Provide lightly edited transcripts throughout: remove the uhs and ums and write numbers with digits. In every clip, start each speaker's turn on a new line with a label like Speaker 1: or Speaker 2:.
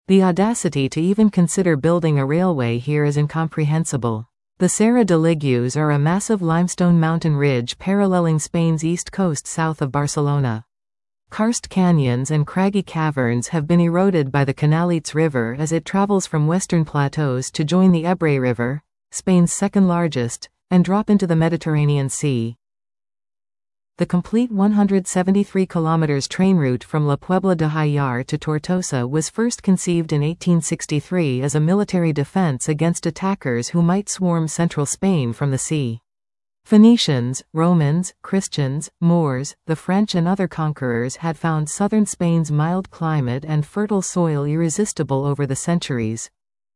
Speaker 1: The audacity to even consider building a railway here is incomprehensible. The Serra de Ligues are a massive limestone mountain ridge paralleling Spain's east coast south of Barcelona. Karst canyons and craggy caverns have been eroded by the Canalites River as it travels from western plateaus to join the Ebre River, Spain's second largest, and drop into the Mediterranean Sea. The complete 173 km train route from La Puebla de Hayar to Tortosa was first conceived in 1863 as a military defense against attackers who might swarm central Spain from the sea. Phoenicians, Romans, Christians, Moors, the French and other conquerors had found southern Spain's mild climate and fertile soil irresistible over the centuries.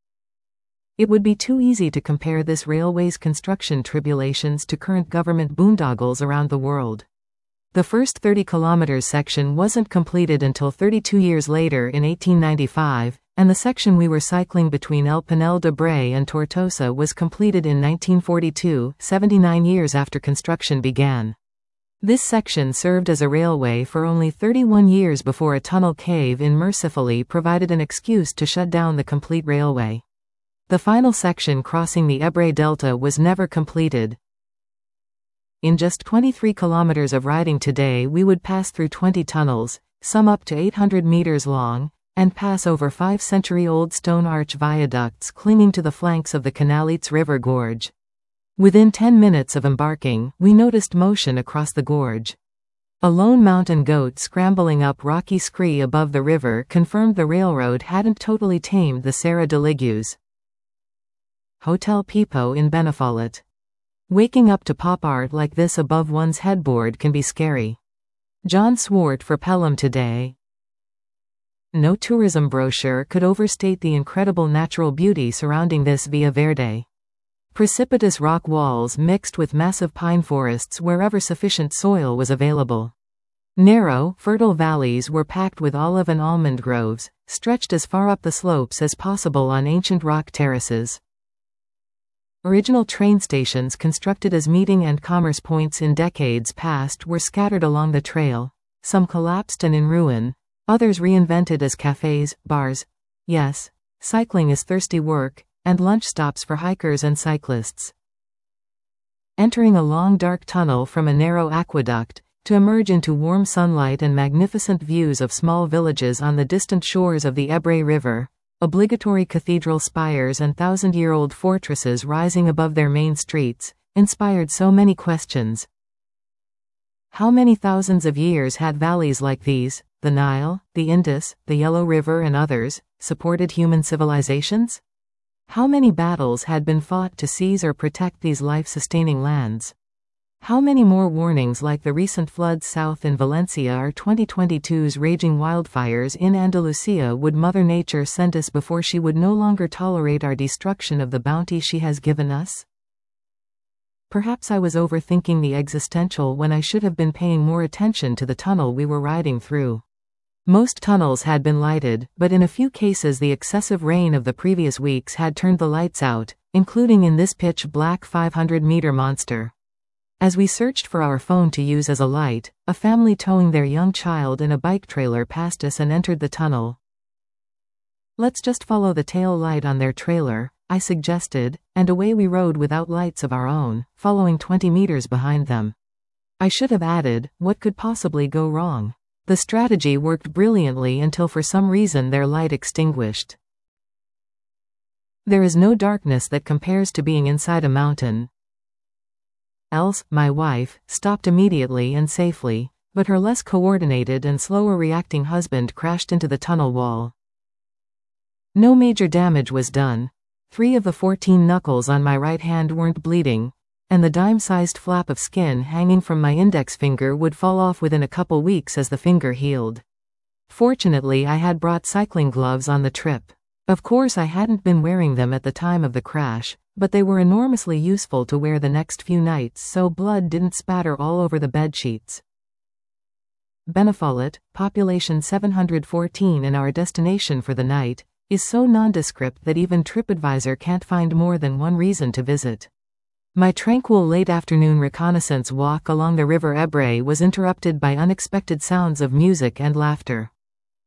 Speaker 1: It would be too easy to compare this railway's construction tribulations to current government boondoggles around the world. The first 30 km section wasn't completed until 32 years later in 1895, and the section we were cycling between El Pinel de Bray and Tortosa was completed in 1942, 79 years after construction began. This section served as a railway for only 31 years before a tunnel cave-in mercifully provided an excuse to shut down the complete railway. The final section crossing the Ebre Delta was never completed. In just 23 kilometers of riding today we would pass through 20 tunnels, some up to 800 meters long, and pass over 5-century-old stone arch viaducts clinging to the flanks of the Canalites River Gorge. Within 10 minutes of embarking, we noticed motion across the gorge. A lone mountain goat scrambling up rocky scree above the river confirmed the railroad hadn't totally tamed the Serra de Ligues. Hotel Pipo in Benefallet. Waking up to pop art like this above one's headboard can be scary. John Swart for Pelham Today. No tourism brochure could overstate the incredible natural beauty surrounding this Via Verde. Precipitous rock walls mixed with massive pine forests wherever sufficient soil was available. Narrow, fertile valleys were packed with olive and almond groves, stretched as far up the slopes as possible on ancient rock terraces. Original train stations constructed as meeting and commerce points in decades past were scattered along the trail, some collapsed and in ruin, others reinvented as cafes, bars. Yes, cycling is thirsty work, and lunch stops for hikers and cyclists. Entering a long dark tunnel from a narrow aqueduct, to emerge into warm sunlight and magnificent views of small villages on the distant shores of the Ebre River, obligatory cathedral spires and thousand-year-old fortresses rising above their main streets, inspired so many questions. How many thousands of years had valleys like these, the Nile, the Indus, the Yellow River and others, supported human civilizations? How many battles had been fought to seize or protect these life-sustaining lands? How many more warnings like the recent floods south in Valencia or 2022's raging wildfires in Andalusia would Mother Nature send us before she would no longer tolerate our destruction of the bounty she has given us? Perhaps I was overthinking the existential when I should have been paying more attention to the tunnel we were riding through. Most tunnels had been lighted, but in a few cases the excessive rain of the previous weeks had turned the lights out, including in this pitch-black 500-meter monster. As we searched for our phone to use as a light, a family towing their young child in a bike trailer passed us and entered the tunnel. "Let's just follow the tail light on their trailer," I suggested, and away we rode without lights of our own, following 20 meters behind them. I should have added, what could possibly go wrong? The strategy worked brilliantly until for some reason their light extinguished. There is no darkness that compares to being inside a mountain. Else, my wife, stopped immediately and safely, but her less coordinated and slower reacting husband crashed into the tunnel wall. No major damage was done. 3 of the 14 knuckles on my right hand weren't bleeding, and the dime-sized flap of skin hanging from my index finger would fall off within a couple weeks as the finger healed. Fortunately, I had brought cycling gloves on the trip. Of course, I hadn't been wearing them at the time of the crash, but they were enormously useful to wear the next few nights so blood didn't spatter all over the bedsheets. Benefallet, population 714 and our destination for the night, is so nondescript that even TripAdvisor can't find more than one reason to visit. My tranquil late-afternoon reconnaissance walk along the River Ebre was interrupted by unexpected sounds of music and laughter.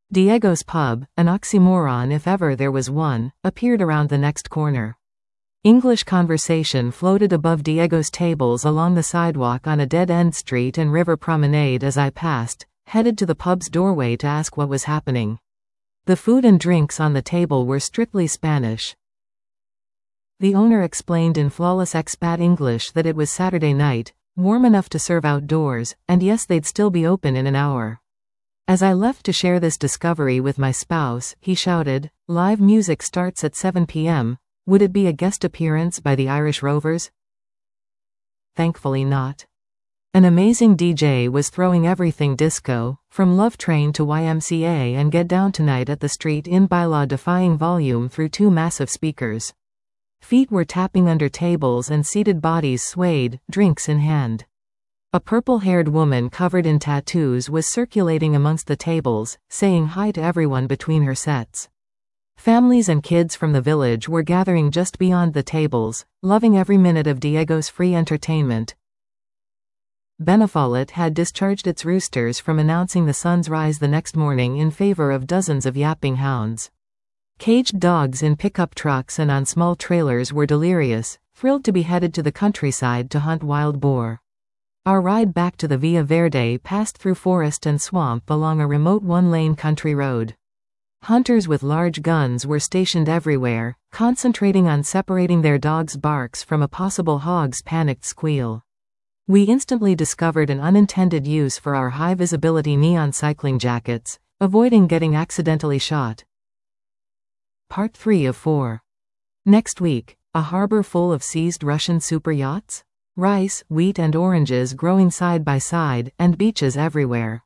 Speaker 1: Diego's pub, an oxymoron if ever there was one, appeared around the next corner. English conversation floated above Diego's tables along the sidewalk on a dead-end street and river promenade as I passed, headed to the pub's doorway to ask what was happening. The food and drinks on the table were strictly Spanish. The owner explained in flawless expat English that it was Saturday night, warm enough to serve outdoors, and yes, they'd still be open in an hour. As I left to share this discovery with my spouse, he shouted, "Live music starts at 7 p.m. Would it be a guest appearance by the Irish Rovers?" Thankfully not. An amazing DJ was throwing everything disco, from Love Train to YMCA and Get Down Tonight at the Street in Baila, defying volume through two massive speakers. Feet were tapping under tables and seated bodies swayed, drinks in hand. A purple-haired woman covered in tattoos was circulating amongst the tables, saying hi to everyone between her sets. Families and kids from the village were gathering just beyond the tables, loving every minute of Diego's free entertainment. Benefolit had discharged its roosters from announcing the sun's rise the next morning in favor of dozens of yapping hounds. Caged dogs in pickup trucks and on small trailers were delirious, thrilled to be headed to the countryside to hunt wild boar. Our ride back to the Via Verde passed through forest and swamp along a remote one-lane country road. Hunters with large guns were stationed everywhere, concentrating on separating their dogs' barks from a possible hog's panicked squeal. We instantly discovered an unintended use for our high-visibility neon cycling jackets, avoiding getting accidentally shot. Part 3 of 4. Next week, a harbor full of seized Russian super yachts? Rice, wheat and oranges growing side by side, and beaches everywhere.